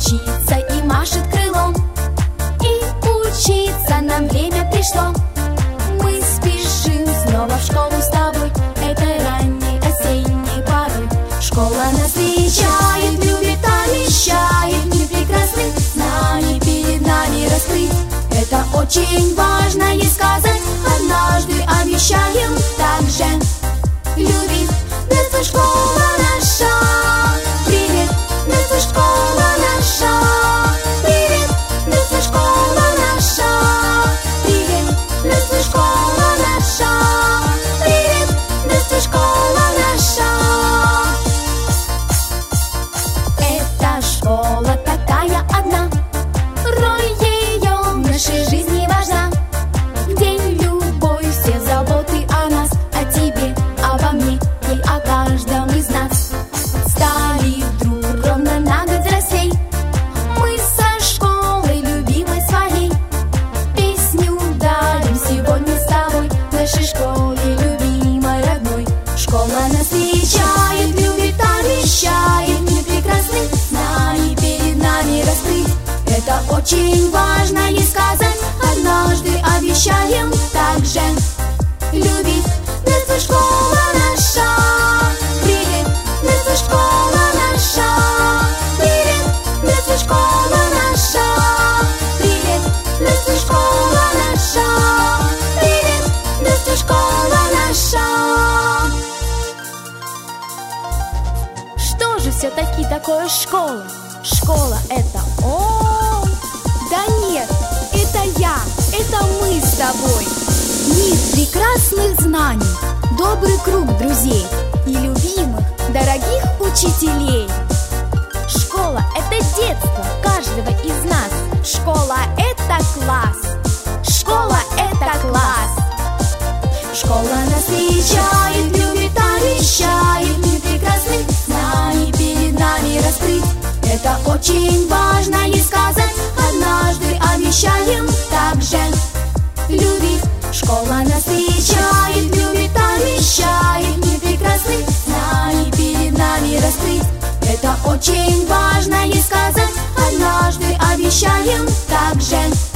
учиться и машет крылом. И учиться нам время пришло. Мы спешим снова в школу с тобой этой ранней осенней порой. Школа нас встречает, любит, обещает мир прекрасных знаний перед нами раскрыть. Это очень важно ей сказать, однажды обещаем также любить. Детство, школа наша, привет, детство, школа наша, привет, детство, школа наша, привет, детство, школа наша, привет, детство, школа наша. Эта школа такая одна, роль ее в нашей жизни важна. Где любовь, все заботы о нас, о тебе, обо мне и о каждом из нас. Стали вдруг ровно на год взрослей, мы со школой любимой своей. Песню дарим сегодня с тобой нашей школе любимой, родной. Школа нас встречает, любит, обещает мир прекрасных знаний перед нами раскрыть. Это очень важно ей сказать, однажды обещаем также любить. Детство, школа наша, привет, детство, школа наша, привет, детство, школа наша, привет, детство, школа наша, привет, детство, школа наша. Что же все-таки такое школа? Школа — это он? Да нет, это я, это мы с тобой. Мир прекрасных знаний, добрый круг друзей и любимых, дорогих учителей. Школа — это детство каждого из нас. Школа — это класс. Школа — это класс. Школа нас встречает, любит, обещает мир прекрасных знаний перед нами раскрыть. Это очень важно ей сказать, однажды обещаем также любить. Школа нас встречает, любит, обещает мир прекрасных знаний перед нами раскрыть. Это очень важно ей сказать, однажды обещаем также